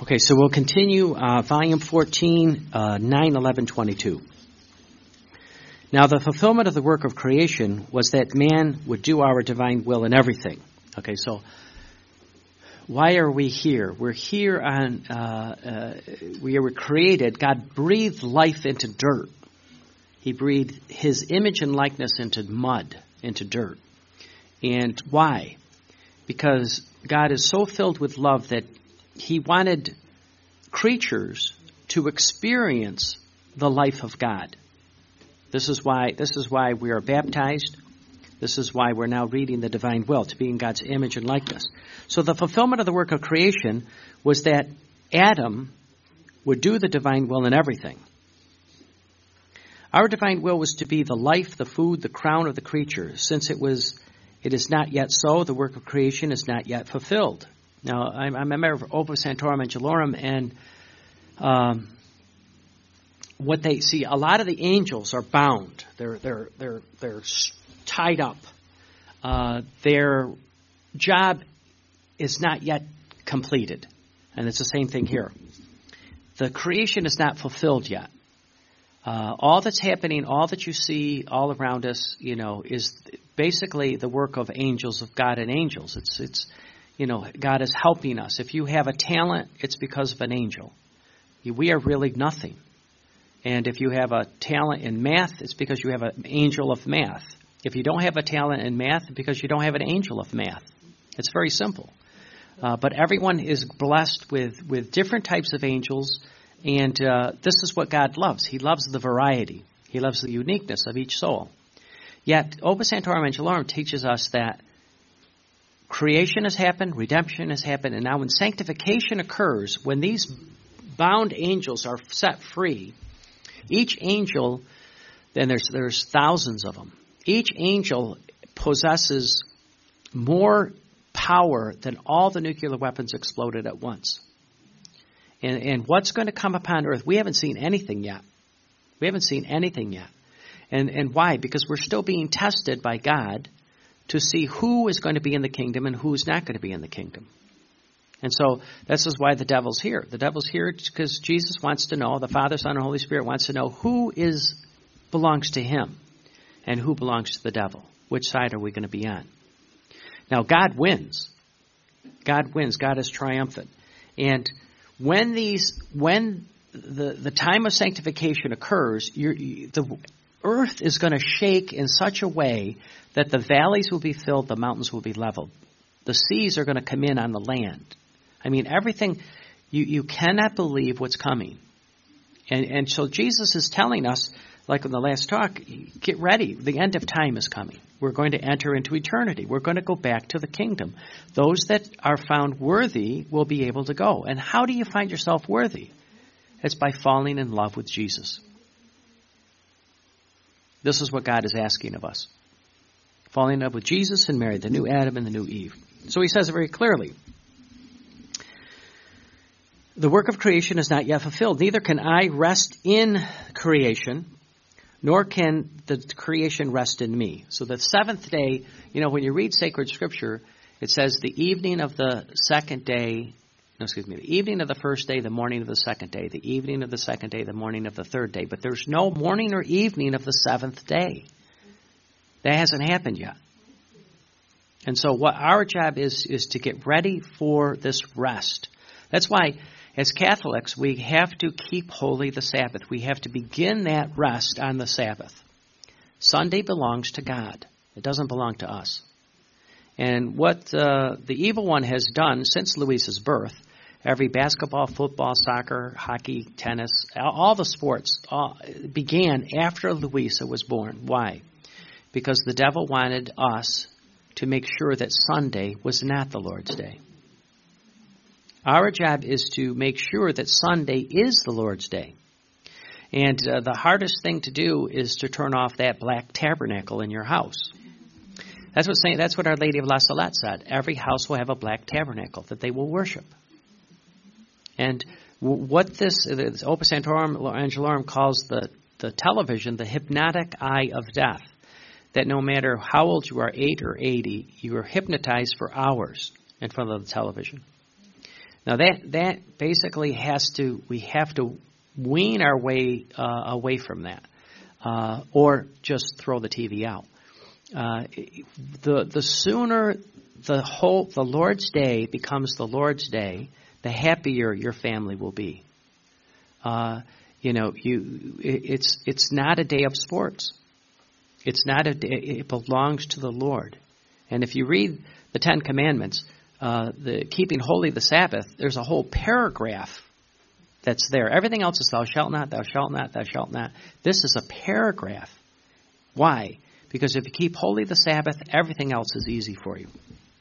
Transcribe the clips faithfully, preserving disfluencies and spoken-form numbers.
Okay, so we'll continue uh, volume fourteen, uh, nine eleven twenty-two. Now the fulfillment of the work of creation was that man would do our divine will in everything. Okay, so why are we here? We're here on, uh, uh, we were created, God breathed life into dirt. He breathed his image and likeness into mud, into dirt. And why? Because God is so filled with love that he wanted creatures to experience the life of God. This is why this is why we are baptized. This is why we're now reading the divine will, to be in God's image and likeness. So the fulfillment of the work of creation was that Adam would do the divine will in everything. Our divine will was to be the life, the food, the crown of the creature. Since it was, it is not yet so, the work of creation is not yet fulfilled. Now, I'm, I'm a member of Opus Sanctorum Angelorum, and um, what they see, a lot of the angels are bound. They're they're they're they're tied up. Uh, their job is not yet completed, and it's the same thing here. The creation is not fulfilled yet. Uh, all that's happening, all that you see all around us, you know, is basically the work of angels, of God and angels. It's it's. You know, God is helping us. If you have a talent, it's because of an angel. We are really nothing. And if you have a talent in math, it's because you have an angel of math. If you don't have a talent in math, it's because you don't have an angel of math. It's very simple. Uh, but everyone is blessed with, with different types of angels, and uh, this is what God loves. He loves the variety. He loves the uniqueness of each soul. Yet, Opus Sanctorum Angelorum teaches us that creation has happened, redemption has happened, and now when sanctification occurs, when these bound angels are set free, each angel, then there's there's thousands of them, each angel possesses more power than all the nuclear weapons exploded at once. And, and what's going to come upon earth, we haven't seen anything yet. We haven't seen anything yet. And, and why? Because we're still being tested by God to see who is going to be in the kingdom and who's not going to be in the kingdom. And so this is why the devil's here. The devil's here because Jesus wants to know, the Father, Son, and Holy Spirit wants to know who is belongs to him and who belongs to the devil. Which side are we going to be on? Now, God wins. God wins. God is triumphant. And when these, when the, the time of sanctification occurs, you're, you, the earth is going to shake in such a way that the valleys will be filled, the mountains will be leveled. The seas are going to come in on the land. I mean, everything, you, you cannot believe what's coming. And, and so Jesus is telling us, like in the last talk, get ready. The end of time is coming. We're going to enter into eternity. We're going to go back to the kingdom. Those that are found worthy will be able to go. And how do you find yourself worthy? It's by falling in love with Jesus. This is what God is asking of us. Falling in love with Jesus and Mary, the new Adam and the new Eve. So he says it very clearly. The work of creation is not yet fulfilled. Neither can I rest in creation, nor can the creation rest in me. So the seventh day, you know, when you read sacred scripture, it says the evening of the second day, no, excuse me, the evening of the first day, the morning of the second day, the evening of the second day, the morning of the third day. But there's no morning or evening of the seventh day. That hasn't happened yet. And so what our job is, is to get ready for this rest. That's why, as Catholics, we have to keep holy the Sabbath. We have to begin that rest on the Sabbath. Sunday belongs to God. It doesn't belong to us. And what uh, the evil one has done since Luisa's birth, every basketball, football, soccer, hockey, tennis, all the sports all, began after Luisa was born. Why? Because the devil wanted us to make sure that Sunday was not the Lord's day. Our job is to make sure that Sunday is the Lord's day. And uh, the hardest thing to do is to turn off that black tabernacle in your house. That's what saying. That's what Our Lady of La Salette said. Every house will have a black tabernacle that they will worship. And what this, this Opus Sanctorum Angelorum calls the, the television, the hypnotic eye of death. That no matter how old you are, eight or eighty, you are hypnotized for hours in front of the television. Now that that basically has to we have to wean our way uh, away from that, uh, or just throw the T V out. Uh, the the sooner the whole the Lord's Day becomes the Lord's Day, the happier your family will be. Uh, you know, you it, it's it's not a day of sports. It's not a day. It belongs to the Lord. And if you read the Ten Commandments, uh, the keeping holy the Sabbath, there's a whole paragraph that's there. Everything else is thou shalt not, thou shalt not, thou shalt not. This is a paragraph. Why? Because if you keep holy the Sabbath, everything else is easy for you.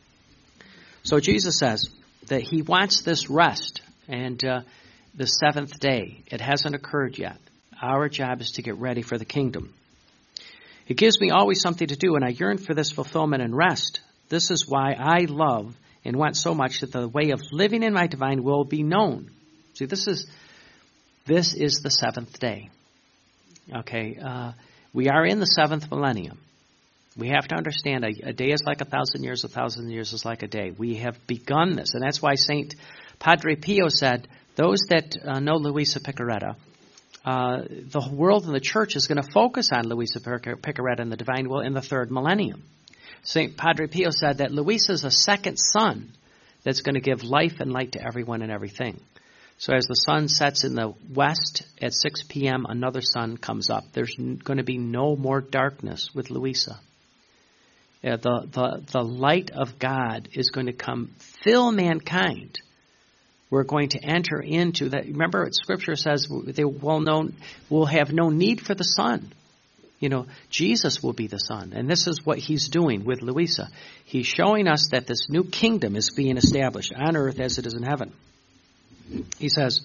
So Jesus says that he wants this rest, and uh, the seventh day, it hasn't occurred yet. Our job is to get ready for the kingdom. It gives me always something to do, and I yearn for this fulfillment and rest. This is why I love and want so much that the way of living in my divine will be known. See, this is this is the seventh day. Okay, uh, we are in the seventh millennium. We have to understand a, a day is like a thousand years, a thousand years is like a day. We have begun this, and that's why Saint Padre Pio said, those that uh, know Luisa Piccarreta, uh, the world and the church is going to focus on Luisa Piccarreta and the divine will in the third millennium. Saint Padre Pio said that Luisa is a second sun that's going to give life and light to everyone and everything. So as the sun sets in the west at six p.m., another sun comes up. There's going to be no more darkness with Luisa. Yeah, the, the, the light of God is going to come fill mankind. We're going to enter into that. Remember, Scripture says they will know, will have no need for the sun. You know, Jesus will be the sun. And this is what he's doing with Luisa. He's showing us that this new kingdom is being established on earth as it is in heaven. He says,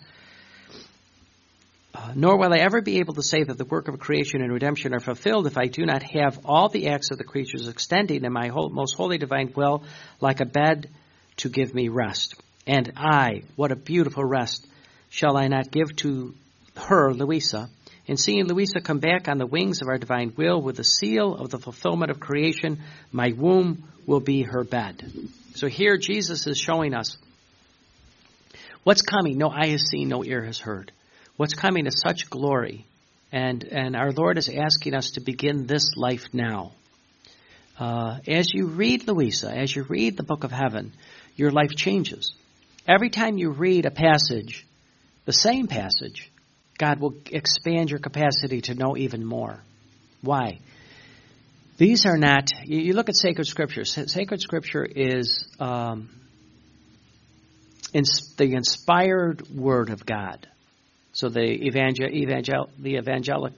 uh, nor will I ever be able to say that the work of creation and redemption are fulfilled if I do not have all the acts of the creatures extending in my whole, most holy divine will like a bed to give me rest. And I, what a beautiful rest, shall I not give to her, Luisa? In seeing Luisa come back on the wings of our divine will with the seal of the fulfillment of creation, my womb will be her bed. So here Jesus is showing us what's coming. No eye has seen, no ear has heard. What's coming is such glory. And, and our Lord is asking us to begin this life now. Uh, as you read Luisa, as you read the Book of Heaven, your life changes. Every time you read a passage, the same passage, God will expand your capacity to know even more. Why? These are not, you look at sacred scripture. Sacred scripture is um, ins- the inspired word of God. So the evangel, evangel, the evangelic,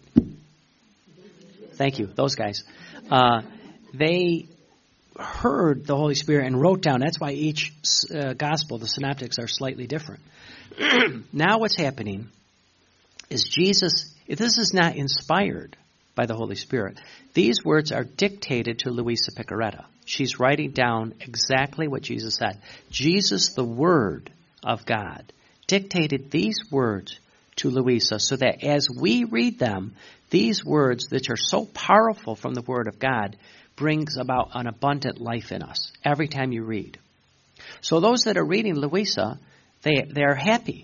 thank you, those guys, uh, they heard the Holy Spirit and wrote down. That's why each uh, gospel, the synoptics, are slightly different. Now what's happening is Jesus, this is not inspired by the Holy Spirit. These words are dictated to Luisa Piccarreta. She's writing down exactly what Jesus said. Jesus, the Word of God, dictated these words to Luisa so that as we read them, these words that are so powerful from the Word of God brings about an abundant life in us every time you read. So those that are reading Luisa, they they are happy.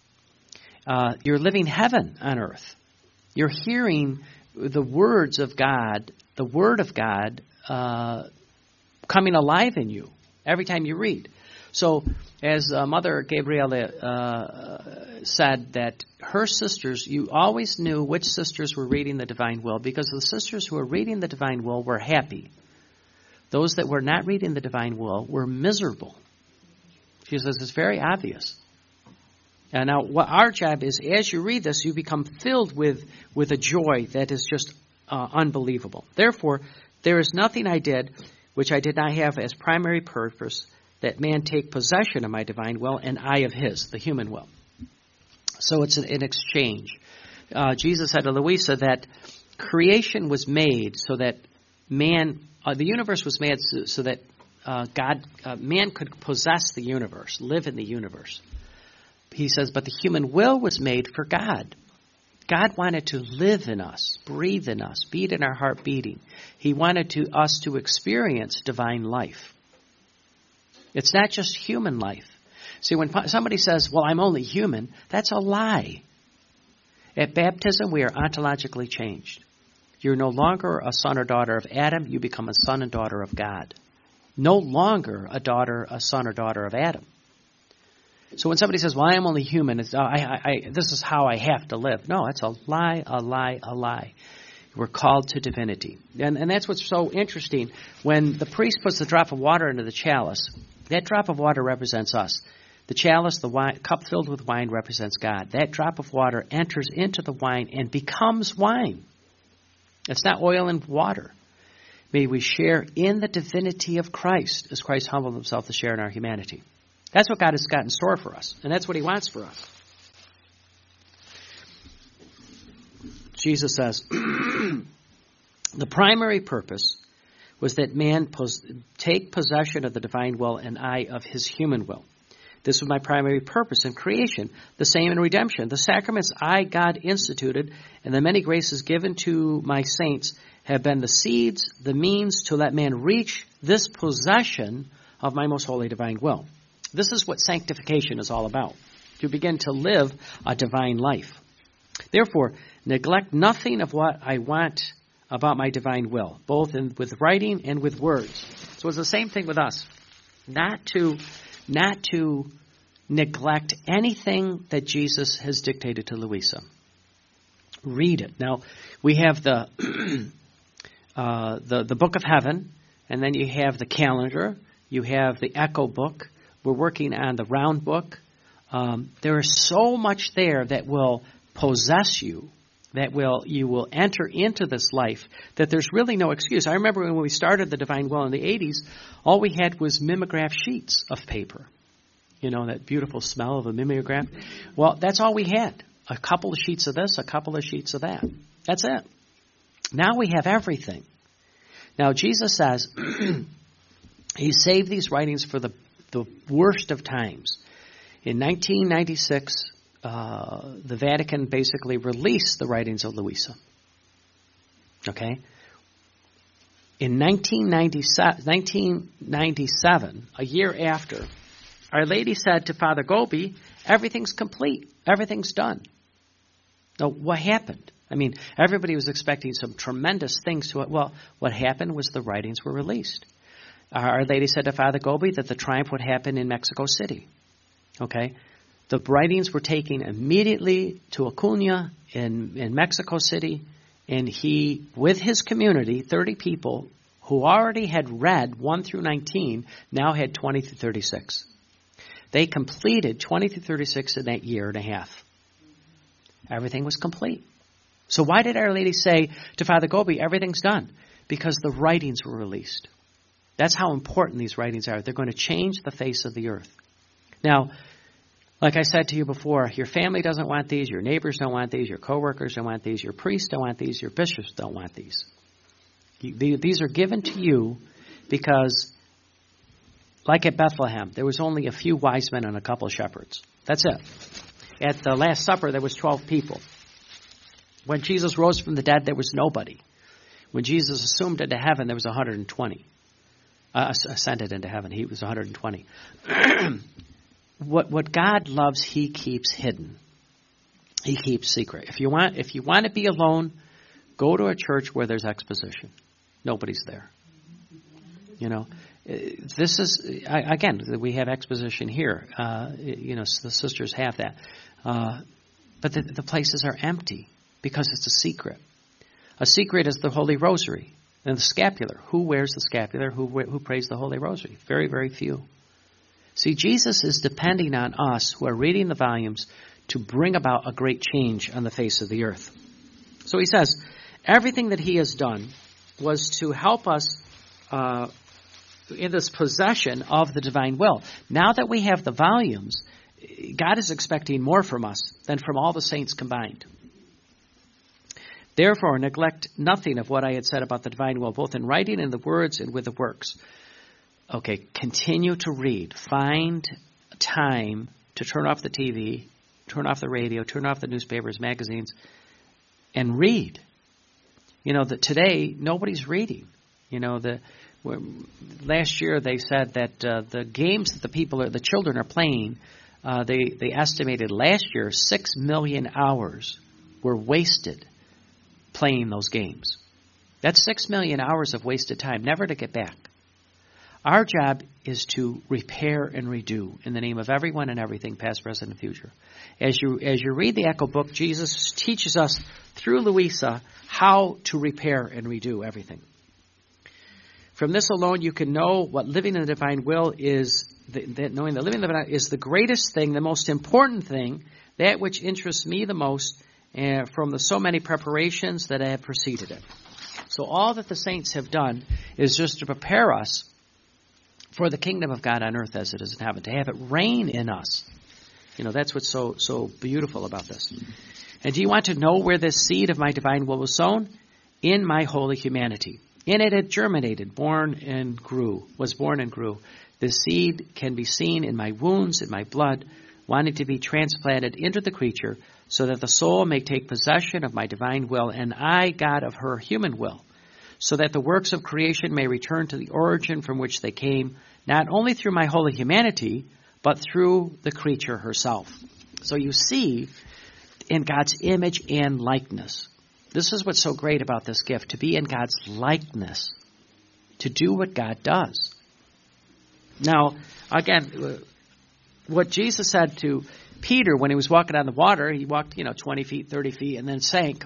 Uh, you're living heaven on earth. You're hearing the words of God, the Word of God, uh, coming alive in you every time you read. So as uh, Mother Gabriela uh, said that her sisters, you always knew which sisters were reading the divine will because the sisters who were reading the divine will were happy. Those that were not reading the divine will were miserable. She says it's very obvious. And now what our job is, as you read this, you become filled with, with a joy that is just uh, unbelievable. Therefore, there is nothing I did which I did not have as primary purpose that man take possession of my divine will and I of his, the human will. So it's an, an exchange. Uh, Jesus said to Luisa that creation was made so that man, uh, the universe was made so, so that uh, God, uh, man could possess the universe, live in the universe. He says, but the human will was made for God. God wanted to live in us, breathe in us, beat in our heart beating. He wanted to us to experience divine life. It's not just human life. See, when somebody says, well, I'm only human, that's a lie. At baptism, we are ontologically changed. You're no longer a son or daughter of Adam. You become a son and daughter of God. No longer a daughter, a son or daughter of Adam. So when somebody says, well, I am only human, it's, oh, I, I, I, this is how I have to live. No, it's a lie, a lie, a lie. We're called to divinity. And, and that's what's so interesting. When the priest puts the drop of water into the chalice, that drop of water represents us. The chalice, the wine, cup filled with wine, represents God. That drop of water enters into the wine and becomes wine. It's not oil and water. May we share in the divinity of Christ as Christ humbled himself to share in our humanity. That's what God has got in store for us, and that's what he wants for us. Jesus says, the primary purpose was that man pos- take possession of the divine will and I of his human will. This was my primary purpose in creation, the same in redemption. The sacraments I, God, instituted, and the many graces given to my saints have been the seeds, the means to let man reach this possession of my most holy divine will. This is what sanctification is all about, to begin to live a divine life. Therefore, neglect nothing of what I want about my divine will, both in, with writing and with words. So it's the same thing with us. Not to... Not to neglect anything that Jesus has dictated to Louisa. Read it. Now, we have the, uh, the the Book of Heaven, and then you have the calendar. You have the Echo Book. We're working on the Round Book. Um, there is so much there that will possess you, that will you will enter into this life, that there's really no excuse. I remember when we started the Divine Will in the eighties, all we had was mimeograph sheets of paper. You know, that beautiful smell of a mimeograph. Well, that's all we had. A couple of sheets of this, a couple of sheets of that. That's it. Now we have everything. Now Jesus says he saved these writings for the, the worst of times. In nineteen ninety-six, uh, the Vatican basically released the writings of Louisa. Okay? In nineteen ninety-seven, a year after, Our Lady said to Father Gobi, everything's complete. Everything's done. Now, what happened? I mean, everybody was expecting some tremendous things to it. Well, what happened was the writings were released. Our Lady said to Father Gobi that the triumph would happen in Mexico City. Okay? The writings were taken immediately to Acuña in, in Mexico City, and he, with his community, thirty people, who already had read one through nineteen, now had twenty through thirty-six. They completed twenty through thirty-six in that year and a half. Everything was complete. So why did Our Lady say to Father Gobi, everything's done? Because the writings were released. That's how important these writings are. They're going to change the face of the earth. Now, like I said to you before, your family doesn't want these, your neighbors don't want these, your coworkers don't want these, your priests don't want these, your bishops don't want these. These are given to you because, like at Bethlehem, there was only a few wise men and a couple of shepherds. That's it. At the Last Supper, there was twelve people. When Jesus rose from the dead, there was nobody. When Jesus assumed into heaven, there was one hundred twenty. Uh, ascended into heaven, he was one hundred twenty. What what God loves, he keeps hidden. He keeps secret. If you want, if you want to be alone, go to a church where there's exposition. Nobody's there. You know, this is again. We have exposition here. Uh, you know, the sisters have that, uh, but the, the places are empty because it's a secret. A secret is the Holy Rosary and the scapular. Who wears the scapular? Who who prays the Holy Rosary? Very, very few. See, Jesus is depending on us who are reading the volumes to bring about a great change on the face of the earth. So he says, everything that he has done was to help us uh, in this possession of the divine will. Now that we have the volumes, God is expecting more from us than from all the saints combined. Therefore, neglect nothing of what I had said about the divine will, both in writing and the words and with the works. Okay, continue to read. Find time to turn off the T V, turn off the radio, turn off the newspapers, magazines, and read. You know, that today, nobody's reading. You know, the Last year they said that uh, the games that the people, are, the children are playing, uh, they, they estimated last year six million hours were wasted playing those games. That's six million hours of wasted time, never to get back. Our job is to repair and redo in the name of everyone and everything, past, present, and future. As you as you read the Echo Book, Jesus teaches us through Louisa how to repair and redo everything. From this alone, you can know what living in the divine will is. The, that knowing that living in the divine is the greatest thing, the most important thing, that which interests me the most, uh, from the so many preparations that have preceded it. So all that the saints have done is just to prepare us for the kingdom of God on earth as it is in heaven, to have it reign in us. You know, that's what's so so beautiful about this. And do you want to know where this seed of my divine will was sown? In my holy humanity. In it it germinated, born and grew, was born and grew. This seed can be seen in my wounds, in my blood, wanting to be transplanted into the creature, so that the soul may take possession of my divine will, and I, God, of her human will, so that the works of creation may return to the origin from which they came, not only through my holy humanity, but through the creature herself. So you see, in God's image and likeness. This is what's so great about this gift, to be in God's likeness, to do what God does. Now, again, what Jesus said to Peter when he was walking on the water, he walked, you know, twenty feet, thirty feet, and then sank.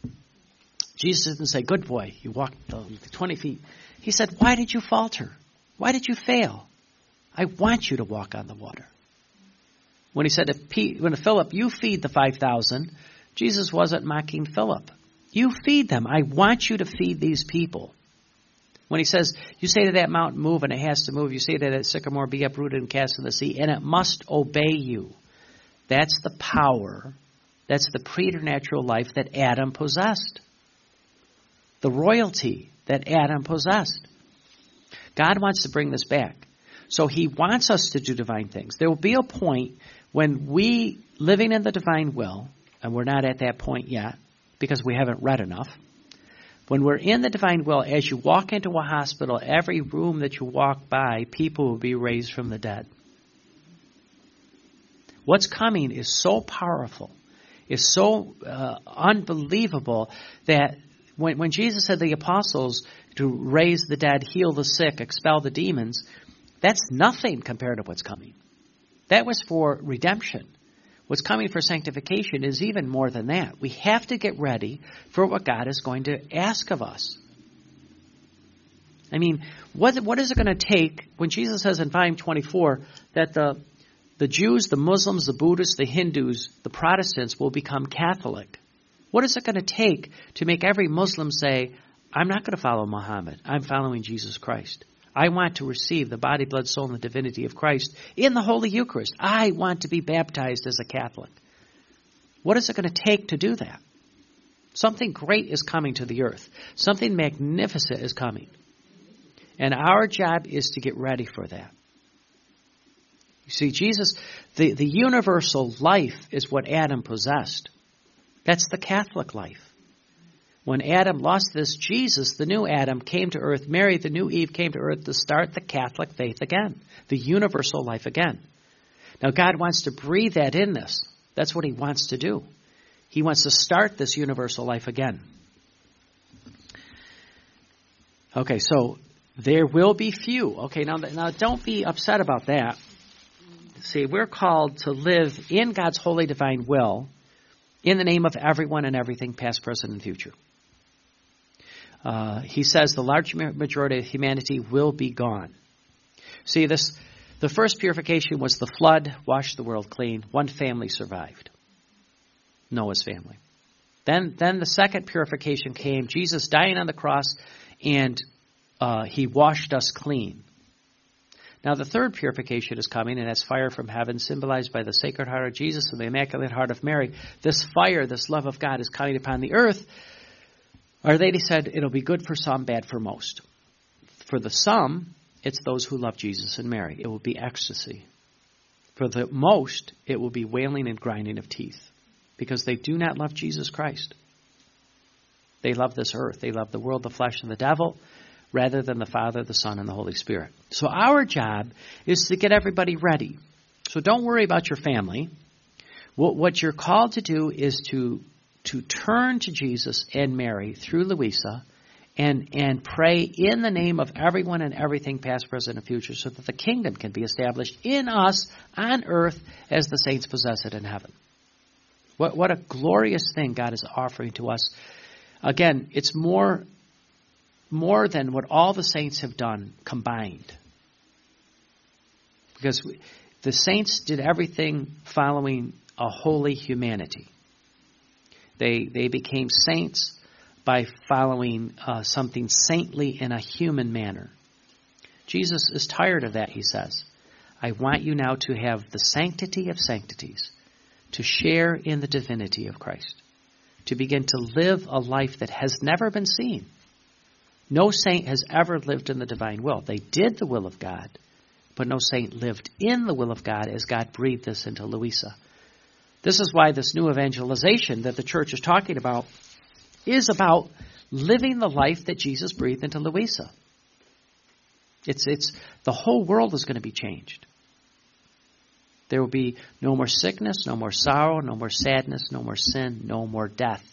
Jesus didn't say, good boy, you walked twenty feet. He said, why did you falter? Why did you fail? I want you to walk on the water. When he said to Pete, when to Philip, you feed the five thousand, Jesus wasn't mocking Philip. You feed them. I want you to feed these people. When he says, you say to that mountain, move, and it has to move. You say to that sycamore, be uprooted and cast in the sea, and it must obey you. That's the power, that's the preternatural life that Adam possessed. The royalty that Adam possessed. God wants to bring this back. So he wants us to do divine things. There will be a point when we, living in the divine will, and we're not at that point yet because we haven't read enough, when we're in the divine will, as you walk into a hospital, every room that you walk by, people will be raised from the dead. What's coming is so powerful, is so uh, unbelievable that when, when Jesus said to the apostles to raise the dead, heal the sick, expel the demons, that's nothing compared to what's coming. That was for redemption. What's coming for sanctification is even more than that. We have to get ready for what God is going to ask of us. I mean, what, what is it going to take when Jesus says in volume twenty-four that the the Jews, the Muslims, the Buddhists, the Hindus, the Protestants will become Catholic? What is it going to take to make every Muslim say, I'm not going to follow Muhammad. I'm following Jesus Christ. I want to receive the body, blood, soul, and the divinity of Christ in the Holy Eucharist. I want to be baptized as a Catholic. What is it going to take to do that? Something great is coming to the earth. Something magnificent is coming. And our job is to get ready for that. You see, Jesus, the, the universal life is what Adam possessed. That's the Catholic life. When Adam lost this, Jesus, the new Adam, came to earth. Mary, the new Eve, came to earth to start the Catholic faith again, the universal life again. Now, God wants to breathe that in this. That's what he wants to do. He wants to start this universal life again. Okay, so there will be few. Okay, now, now don't be upset about that. See, we're called to live in God's holy divine will in the name of everyone and everything, past, present, and future. Uh, he says the large majority of humanity will be gone. See, this the first purification was the flood, washed the world clean. One family survived, Noah's family. Then, then the second purification came, Jesus dying on the cross, and uh, he washed us clean. Now the third purification is coming, and that's fire from heaven, symbolized by the Sacred Heart of Jesus and the Immaculate Heart of Mary. This fire, this love of God is coming upon the earth. Our Lady said it'll be good for some, bad for most. For the some, it's those who love Jesus and Mary. It will be ecstasy. For the most, it will be wailing and grinding of teeth, because they do not love Jesus Christ. They love this earth. They love the world, the flesh, and the devil, rather than the Father, the Son, and the Holy Spirit. So our job is to get everybody ready. So don't worry about your family. What, what you're called to do is to, to turn to Jesus and Mary through Louisa and, and pray in the name of everyone and everything, past, present, and future, so that the kingdom can be established in us on earth as the saints possess it in heaven. What, what a glorious thing God is offering to us. Again, it's more, more than what all the saints have done combined. Because we, the saints did everything following a holy humanity. They, they became saints by following uh, something saintly in a human manner. Jesus is tired of that, he says. I want you now to have the sanctity of sanctities, to share in the divinity of Christ, to begin to live a life that has never been seen. No saint has ever lived in the divine will. They did the will of God, but no saint lived in the will of God as God breathed this into Louisa. This is why this new evangelization that the church is talking about is about living the life that Jesus breathed into Louisa. It's, it's, the whole world is going to be changed. There will be no more sickness, no more sorrow, no more sadness, no more sin, no more death.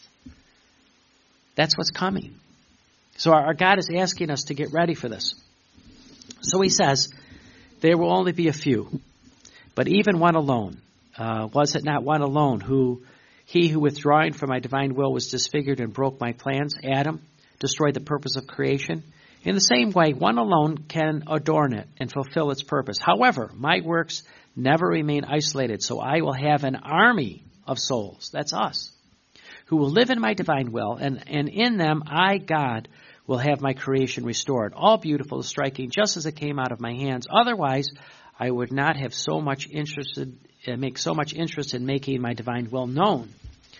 That's what's coming. So our, our God is asking us to get ready for this. So he says, there will only be a few, but even one alone. Uh, was it not one alone who, he who withdrawing from my divine will was disfigured and broke my plans, Adam, destroyed the purpose of creation? In the same way, one alone can adorn it and fulfill its purpose. However, my works never remain isolated, so I will have an army of souls, that's us, who will live in my divine will, and, and in them I, God, will have my creation restored, all beautiful, striking, just as it came out of my hands. Otherwise, I would not have so much interested, uh, make so much interest in making my divine will known.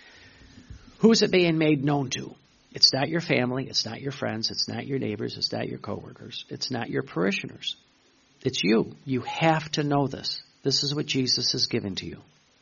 Who's it being made known to? It's not your family, it's not your friends, it's not your neighbors, it's not your coworkers, it's not your parishioners. It's you. You have to know this. This is what Jesus has given to you.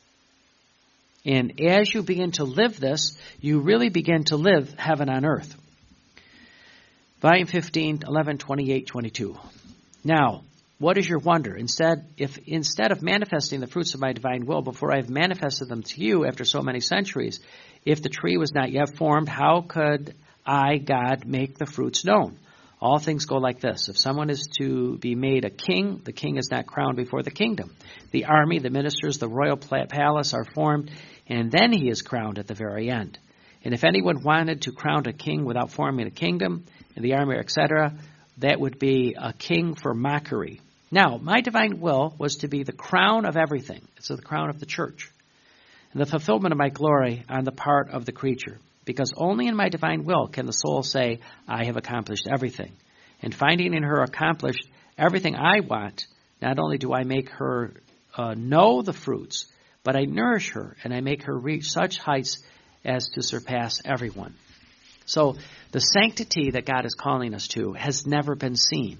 And as you begin to live this, you really begin to live heaven on earth. Volume fifteen, eleven, twenty-eight, twenty-two. Now, what is your wonder? Instead, if instead of manifesting the fruits of my divine will before I have manifested them to you after so many centuries, if the tree was not yet formed, how could I, God, make the fruits known? All things go like this. If someone is to be made a king, the king is not crowned before the kingdom. The army, the ministers, the royal palace are formed, and then he is crowned at the very end. And if anyone wanted to crown a king without forming a kingdom, and the army, et cetera, that would be a king for mockery. Now, my divine will was to be the crown of everything. It's the crown of the church. And the fulfillment of my glory on the part of the creature. Because only in my divine will can the soul say, I have accomplished everything. And finding in her accomplished everything I want, not only do I make her uh, know the fruits, but I nourish her and I make her reach such heights as to surpass everyone. So the sanctity that God is calling us to has never been seen.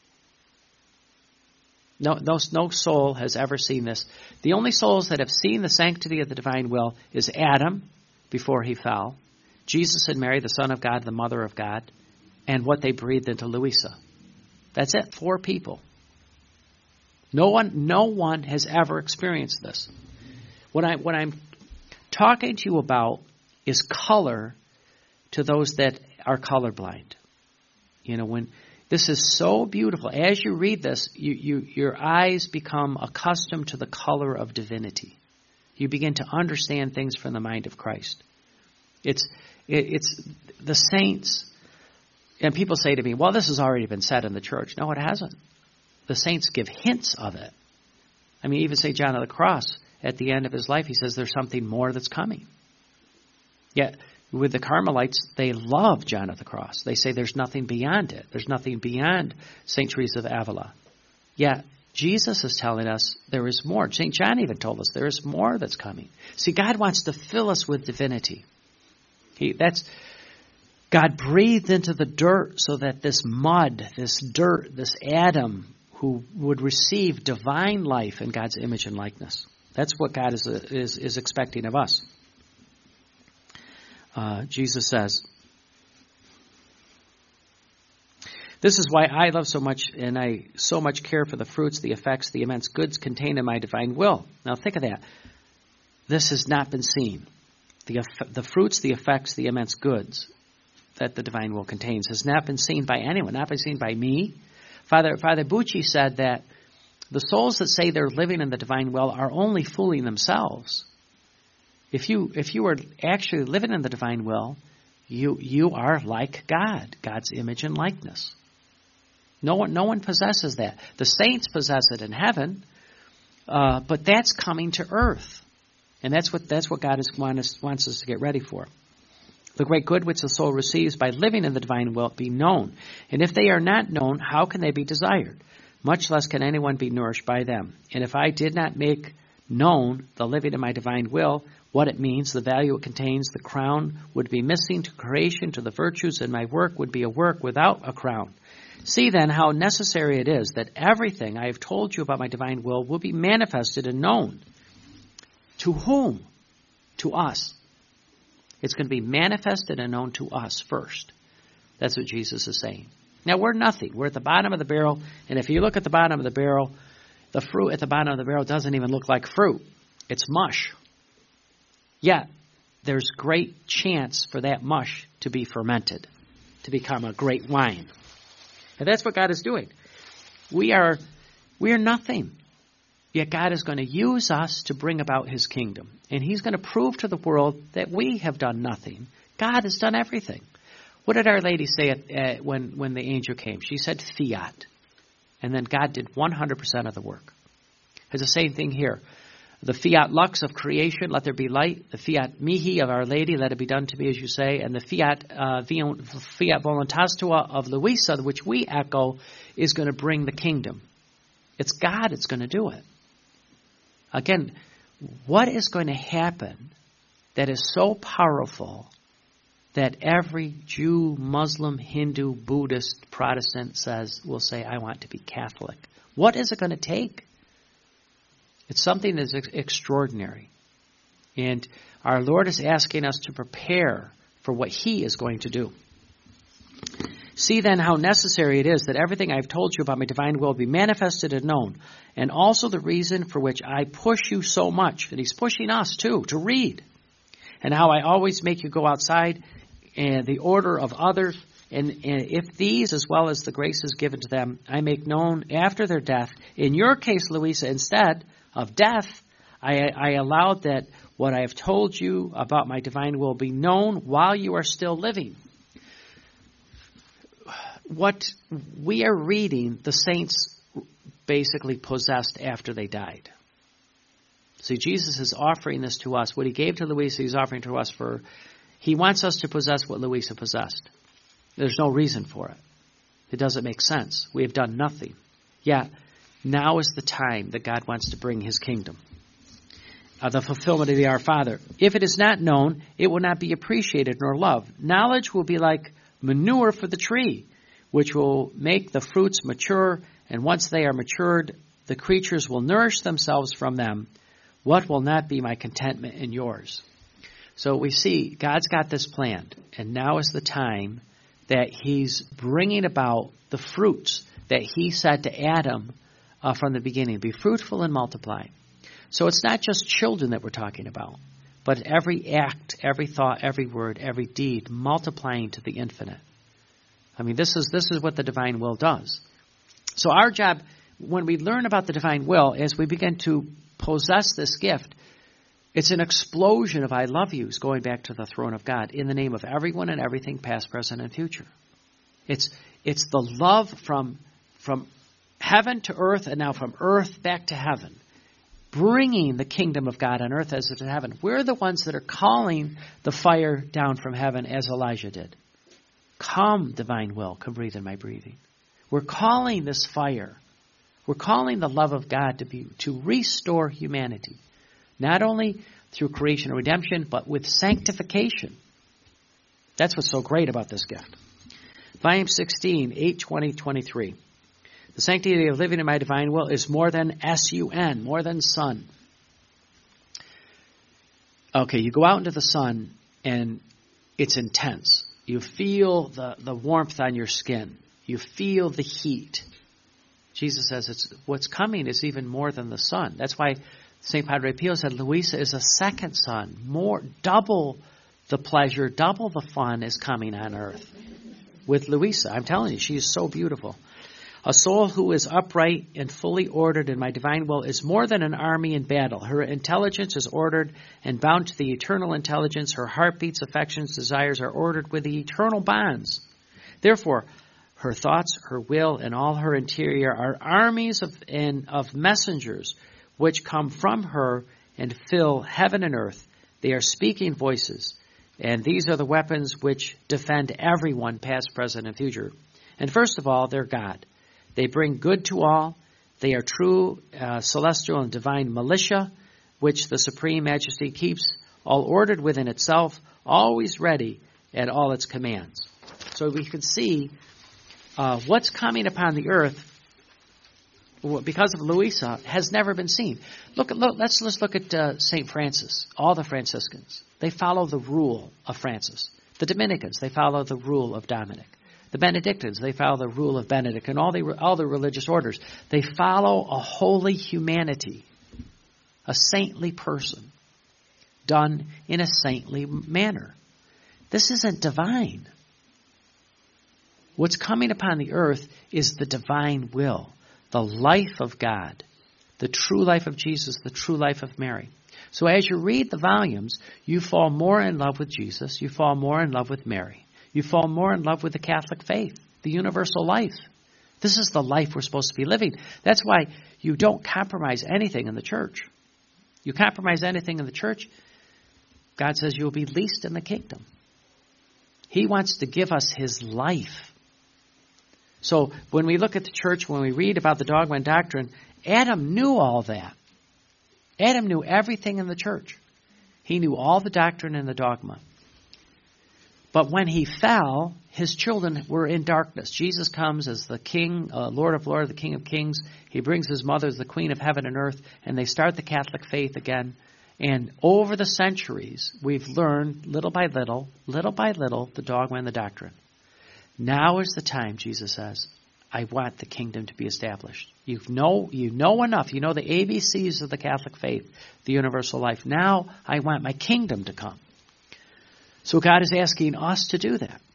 No, no, no soul has ever seen this. The only souls that have seen the sanctity of the divine will is Adam before he fell, Jesus and Mary, the Son of God, the Mother of God, and what they breathed into Louisa. That's it, four people. No one, no one has ever experienced this. What I, what I'm talking to you about is color to those that are colorblind. You know, when this is so beautiful. As you read this, you, you, your eyes become accustomed to the color of divinity. You begin to understand things from the mind of Christ. It's it, it's the saints, and people say to me, well, this has already been said in the church. No, it hasn't. The saints give hints of it. I mean, even Saint John of the Cross, at the end of his life, he says there's something more that's coming. Yet, with the Carmelites, they love John of the Cross. They say there's nothing beyond it. There's nothing beyond Saint Teresa of Avila. Yet, Jesus is telling us there is more. Saint John even told us there is more that's coming. See, God wants to fill us with divinity. He, that's God breathed into the dirt so that this mud, this dirt, this Adam, who would receive divine life in God's image and likeness. That's what God is is, is expecting of us. Uh, Jesus says, This is why I love so much, and I so much care for the fruits, the effects, the immense goods contained in my divine will. Now think of that. This has not been seen. The, the fruits, the effects, the immense goods that the divine will contains has not been seen by anyone, not been seen by me. Father, Father Bucci said that the souls that say they're living in the divine will are only fooling themselves. If you if you are actually living in the divine will, you you are like God, God's image and likeness. No one no one possesses that. The saints possess it in heaven, uh, but that's coming to earth, and that's what that's what God is, want us, wants us to get ready for. The great good which the soul receives by living in the divine will be known, and if they are not known, how can they be desired? Much less can anyone be nourished by them. And if I did not make known the living in my divine will, what it means, the value it contains, the crown would be missing to creation, to the virtues, and my work would be a work without a crown. See then how necessary it is that everything I have told you about my divine will will be manifested and known. To whom? To us. It's going to be manifested and known to us first. That's what Jesus is saying. Now, we're nothing. We're at the bottom of the barrel, and if you look at the bottom of the barrel, the fruit at the bottom of the barrel doesn't even look like fruit. It's mush. Yet, there's great chance for that mush to be fermented, to become a great wine. And that's what God is doing. We are, we are nothing. Yet God is going to use us to bring about His kingdom. And He's going to prove to the world that we have done nothing. God has done everything. What did Our Lady say at, uh, when, when the angel came? She said, fiat. And then God did one hundred percent of the work. It's the same thing here. The fiat lux of creation, let there be light. The fiat mihi of Our Lady, let it be done to me as you say. And the fiat uh, fiat voluntas tua of Luisa, which we echo, is going to bring the kingdom. It's God that's going to do it. Again, what is going to happen that is so powerful that every Jew, Muslim, Hindu, Buddhist, Protestant says, will say, I want to be Catholic? What is it going to take? It's something that's ex- extraordinary. And our Lord is asking us to prepare for what He is going to do. See then how necessary it is that everything I've told you about my divine will be manifested and known, and also the reason for which I push you so much, and He's pushing us too, to read, and how I always make you go outside and the order of others, and, and if these, as well as the graces given to them, I make known after their death, in your case, Luisa, instead of death, I, I allowed that what I have told you about my divine will be known while you are still living. What we are reading, the saints basically possessed after they died. See, Jesus is offering this to us. What He gave to Luisa, He's offering to us for, He wants us to possess what Luisa possessed. There's no reason for it. It doesn't make sense. We have done nothing. Yet, now is the time that God wants to bring His kingdom. Uh, the fulfillment of the Our Father. If it is not known, it will not be appreciated nor loved. Knowledge will be like manure for the tree, which will make the fruits mature, and once they are matured, the creatures will nourish themselves from them. What will not be my contentment and yours? So we see God's got this planned, and now is the time that He's bringing about the fruits that He said to Adam uh, from the beginning. Be fruitful and multiply. So it's not just children that we're talking about, but every act, every thought, every word, every deed multiplying to the infinite. I mean, this is this is what the divine will does. So our job, when we learn about the divine will, as we begin to possess this gift, it's an explosion of I love yous going back to the throne of God in the name of everyone and everything, past, present, and future. It's it's the love from from heaven to earth, and now from earth back to heaven, bringing the kingdom of God on earth as it is in heaven. We're the ones that are calling the fire down from heaven as Elijah did. Come, divine will, come breathe in my breathing. We're calling this fire. We're calling the love of God to be to restore humanity, not only through creation and redemption, but with sanctification. That's what's so great about this gift. Volume sixteen, eight twenty twenty-three. The sanctity of living in my divine will is more than S U N, more than sun. Okay, you go out into the sun and it's intense. You feel the, the warmth on your skin. You feel the heat. Jesus says it's what's coming is even more than the sun. That's why Saint Padre Pio said Luisa is a second sun. More, double the pleasure, double the fun is coming on earth with Luisa. I'm telling you, she is so beautiful. A soul who is upright and fully ordered in my divine will is more than an army in battle. Her intelligence is ordered and bound to the eternal intelligence. Her heartbeats, affections, desires are ordered with the eternal bonds. Therefore, her thoughts, her will, and all her interior are armies of, and of messengers which come from her and fill heaven and earth. They are speaking voices, and these are the weapons which defend everyone, past, present, and future. And first of all, they're God. They bring good to all. They are true uh, celestial and divine militia, which the Supreme Majesty keeps all ordered within itself, always ready at all its commands. So we can see uh, what's coming upon the earth because of Luisa has never been seen. Look, look let's let's look at uh, Saint Francis. All the Franciscans, they follow the rule of Francis. The Dominicans, they follow the rule of Dominic. The Benedictines, they follow the rule of Benedict, and all the all the religious orders, they follow a holy humanity, a saintly person, done in a saintly manner. This isn't divine. What's coming upon the earth is the divine will, the life of God, the true life of Jesus, the true life of Mary. So as you read the volumes, you fall more in love with Jesus, you fall more in love with Mary. You fall more in love with the Catholic faith, the universal life. This is the life we're supposed to be living. That's why you don't compromise anything in the church. You compromise anything in the church, God says you'll be least in the kingdom. He wants to give us his life. So when we look at the church, when we read about the dogma and doctrine, Adam knew all that. Adam knew everything in the church. He knew all the doctrine and the dogma. But when he fell, his children were in darkness. Jesus comes as the King, uh, Lord of Lords, the King of Kings. He brings his mother as the Queen of Heaven and Earth, and they start the Catholic faith again. And over the centuries, we've learned little by little, little by little, the dogma and the doctrine. Now is the time, Jesus says, I want the kingdom to be established. You know, you know enough. You know the A B Cs of the Catholic faith, the universal life. Now I want my kingdom to come. So God is asking us to do that.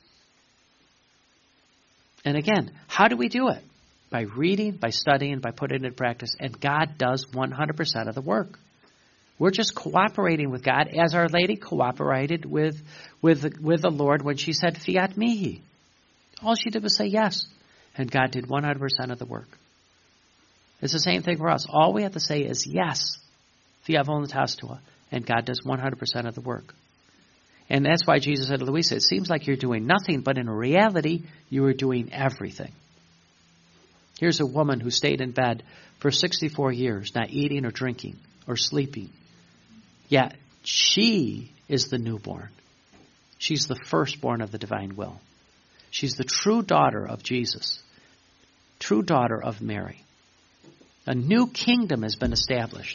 And again, how do we do it? By reading, by studying, by putting it in practice. And God does one hundred percent of the work. We're just cooperating with God as Our Lady cooperated with, with, with the Lord when she said, Fiat mihi. All she did was say yes. And God did one hundred percent of the work. It's the same thing for us. All we have to say is yes. Fiat voluntas tua. And God does one hundred percent of the work. And that's why Jesus said to Luisa, it seems like you're doing nothing, but in reality, you are doing everything. Here's a woman who stayed in bed for sixty-four years, not eating or drinking or sleeping. Yet she is the newborn. She's the firstborn of the divine will. She's the true daughter of Jesus, true daughter of Mary. A new kingdom has been established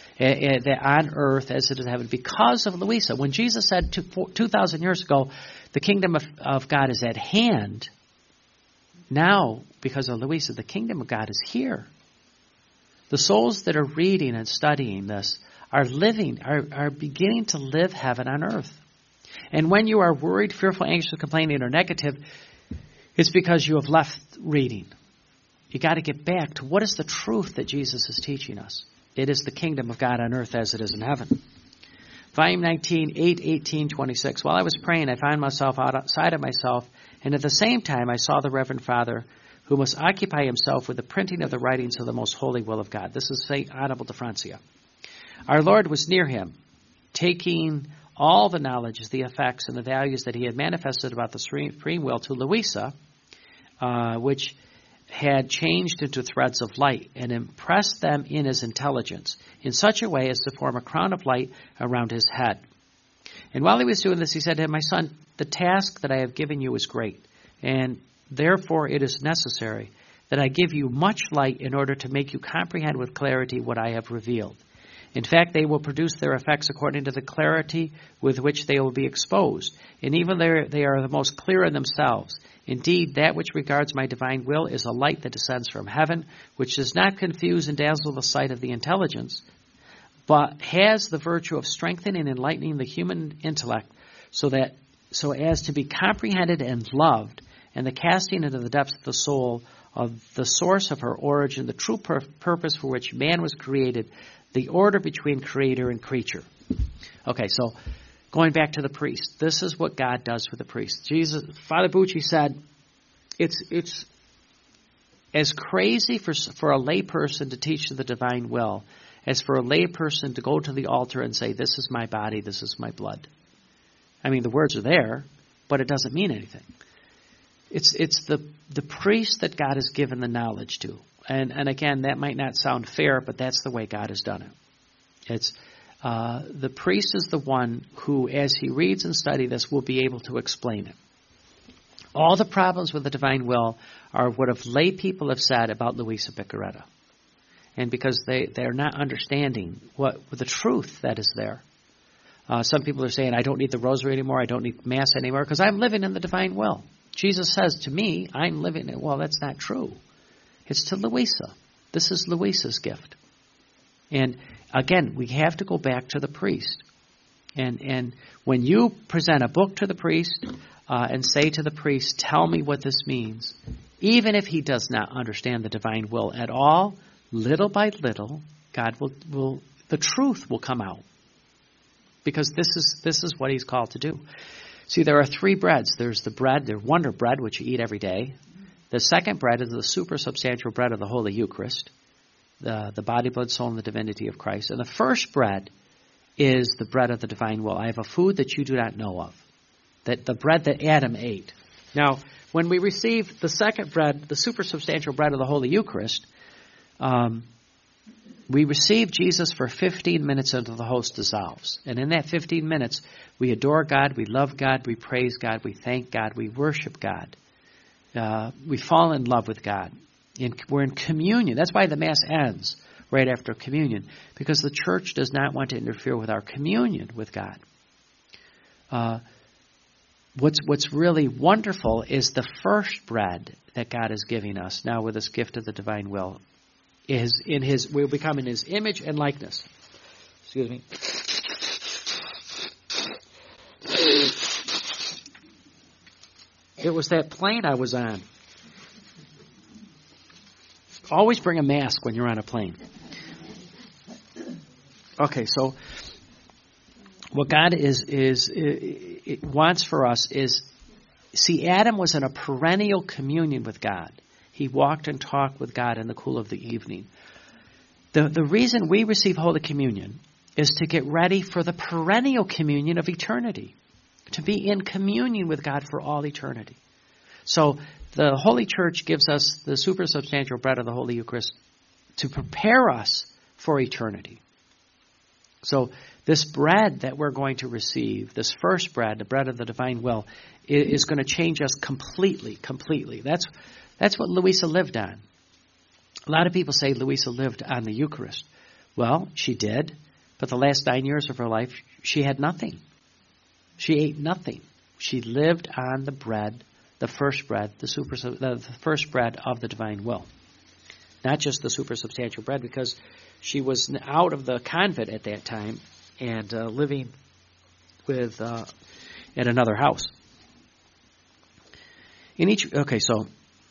on earth as it is in heaven because of Luisa. When Jesus said two thousand years ago, the kingdom of, of God is at hand, now, because of Luisa, the kingdom of God is here. The souls that are reading and studying this are living, are, are beginning to live heaven on earth. And when you are worried, fearful, anxious, complaining, or negative, it's because you have left reading. You got to get back to what is the truth that Jesus is teaching us. It is the kingdom of God on earth as it is in heaven. Volume nineteen, eight eighteen twenty-six. While I was praying, I found myself outside of myself, and at the same time I saw the Reverend Father, who must occupy himself with the printing of the writings of the most holy will of God. This is Saint Annibal de Francia. Our Lord was near him, taking all the knowledge, the effects, and the values that he had manifested about the supreme will to Luisa, uh, which had changed into threads of light and impressed them in his intelligence in such a way as to form a crown of light around his head. And while he was doing this, he said to him, my son, the task that I have given you is great, and therefore it is necessary that I give you much light in order to make you comprehend with clarity what I have revealed. In fact, they will produce their effects according to the clarity with which they will be exposed. And even though they are the most clear in themselves. Indeed, that which regards my divine will is a light that descends from heaven, which does not confuse and dazzle the sight of the intelligence, but has the virtue of strengthening and enlightening the human intellect so that so as to be comprehended and loved, and the casting into the depths of the soul of the source of her origin, the true pur- purpose for which man was created, the order between creator and creature. Okay, so going back to the priest, this is what God does for the priest. Jesus, Father Bucci said, it's it's as crazy for for a lay person to teach the divine will as for a lay person to go to the altar and say, "This is my body, this is my blood." I mean, the words are there, but it doesn't mean anything. It's it's the the priest that God has given the knowledge to. And and again, that might not sound fair, but that's the way God has done it. It's uh, the priest is the one who, as he reads and studies this, will be able to explain it. All the problems with the divine will are what of lay people have said about Luisa Piccarreta. And because they, they're not understanding what the truth that is there. Uh, some people are saying, I don't need the rosary anymore, I don't need Mass anymore, because I'm living in the divine will. Jesus says to me, I'm living it. Well, that's not true. It's to Luisa. This is Luisa's gift. And again, we have to go back to the priest. And and when you present a book to the priest uh, and say to the priest, tell me what this means, even if he does not understand the divine will at all, little by little, God will, will the truth will come out. Because this is this is what he's called to do. See, there are three breads. There's the bread, the wonder bread, which you eat every day. The second bread is the supersubstantial bread of the Holy Eucharist, the, the body, blood, soul, and the divinity of Christ. And the first bread is the bread of the divine will. I have a food that you do not know of, that the bread that Adam ate. Now, when we receive the second bread, the supersubstantial bread of the Holy Eucharist, um, we receive Jesus for fifteen minutes until the host dissolves. And in that fifteen minutes, we adore God, we love God, we praise God, we thank God, we worship God. Uh, we fall in love with God. In, we're in communion. That's why the Mass ends right after communion, because the Church does not want to interfere with our communion with God. Uh, what's what's really wonderful is the first bread that God is giving us now with this gift of the divine will. Is in His, we'll become in His image and likeness. Excuse me. It was that plane I was on. Always bring a mask when you're on a plane. Okay, so what God is is it, it wants for us is, see, Adam was in a perennial communion with God. He walked and talked with God in the cool of the evening. The, the reason we receive Holy Communion is to get ready for the perennial communion of eternity, to be in communion with God for all eternity. So the Holy Church gives us the supersubstantial bread of the Holy Eucharist to prepare us for eternity. So this bread that we're going to receive, this first bread, the bread of the divine will, is going to change us completely, completely. That's That's what Luisa lived on. A lot of people say Luisa lived on the Eucharist. Well, she did, but the last nine years of her life, she had nothing. She ate nothing. She lived on the bread, the first bread, the super, the first bread of the divine will. Not just the supersubstantial bread, because she was out of the convent at that time and uh, living with uh, at another house. In each, okay, so.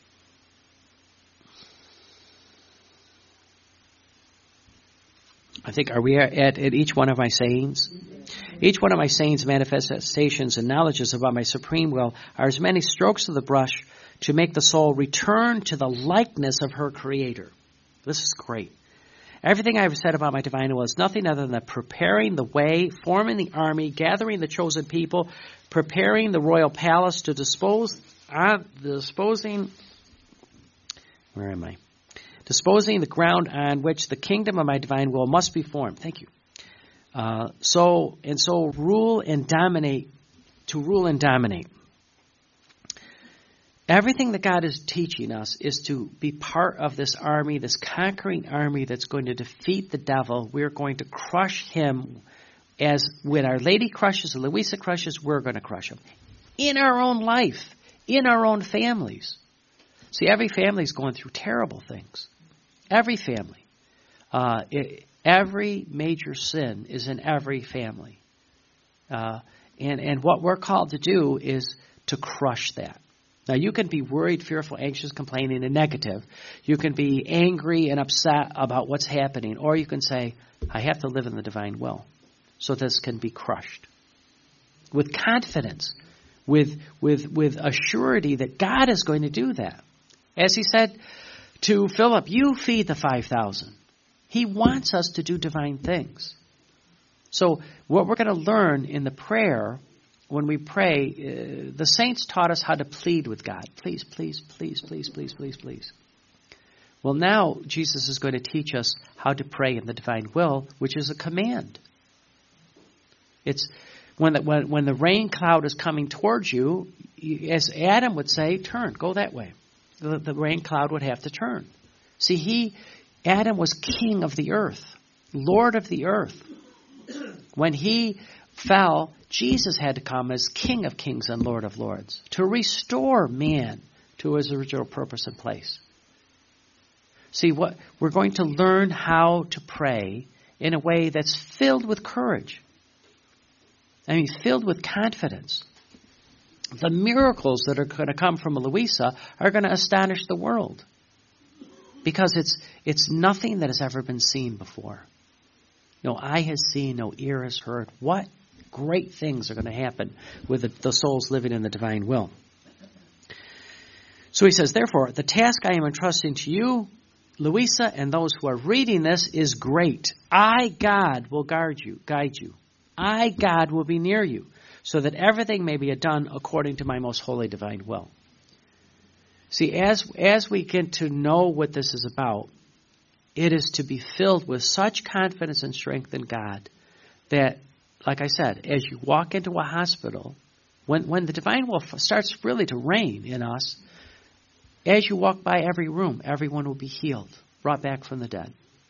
I think, are we at, at each one of my sayings? Each one of my sayings, manifestations, and knowledges about my supreme will are as many strokes of the brush to make the soul return to the likeness of her Creator. This is great. Everything I have said about my divine will is nothing other than preparing the way, forming the army, gathering the chosen people, preparing the royal palace to dispose, uh, disposing, where am I? Disposing the ground on which the kingdom of my divine will must be formed. Thank you. Uh, so and so rule and dominate, to rule and dominate. Everything that God is teaching us is to be part of this army, this conquering army that's going to defeat the devil. We're going to crush him as when Our Lady crushes, Louisa crushes, we're going to crush him. In our own life, in our own families. See, every family is going through terrible things. Every family. Uh, it, every major sin is in every family. Uh, and, and what we're called to do is to crush that. Now, you can be worried, fearful, anxious, complaining, and negative. You can be angry and upset about what's happening. Or you can say, I have to live in the divine will. So this can be crushed. With confidence. With, with, with a surety that God is going to do that. As he said to Philip, you feed the five thousand. He wants us to do divine things. So what we're going to learn in the prayer, when we pray, uh, the saints taught us how to plead with God. Please, please, please, please, please, please, please. Well, now Jesus is going to teach us how to pray in the divine will, which is a command. It's when the, when, when the rain cloud is coming towards you, as Adam would say, turn, go that way. The, the rain cloud would have to turn. See, he, Adam was king of the earth, Lord of the earth. When he fell, Jesus had to come as King of kings and Lord of lords to restore man to his original purpose and place. See, what we're going to learn how to pray in a way that's filled with courage. I mean, filled with confidence. The miracles that are going to come from Louisa are going to astonish the world. Because it's it's nothing that has ever been seen before. No eye has seen, no ear has heard. What great things are going to happen with the, the souls living in the divine will. So he says, therefore, the task I am entrusting to you, Louisa, and those who are reading this is great. I, God, will guard you, guide you. I, God, will be near you, so that everything may be done according to my most holy divine will. See, as as we get to know what this is about, it is to be filled with such confidence and strength in God that, like I said, as you walk into a hospital, when, when the divine will starts really to reign in us, as you walk by every room, everyone will be healed, brought back from the dead.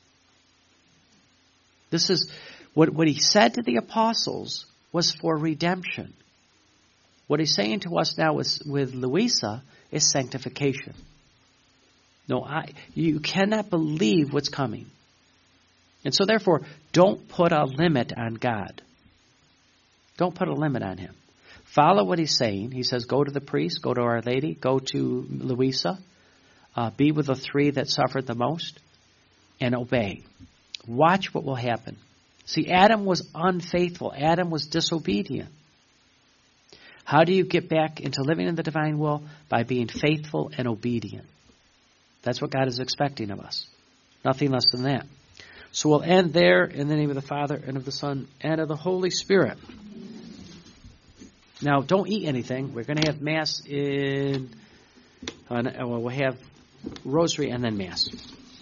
This is what, what he said to the apostles was for redemption. What he's saying to us now with, with Louisa is sanctification. No, I, you cannot believe what's coming. And so therefore, don't put a limit on God. Don't put a limit on him. Follow what he's saying. He says, go to the priest, go to Our Lady, go to Louisa, uh, be with the three that suffered the most, and obey. Watch what will happen. See, Adam was unfaithful. Adam was disobedient. How do you get back into living in the divine will? By being faithful and obedient. That's what God is expecting of us. Nothing less than that. So we'll end there in the name of the Father, and of the Son, and of the Holy Spirit. Now, don't eat anything. We're going to have Mass in... Uh, well, we'll have Rosary and then Mass.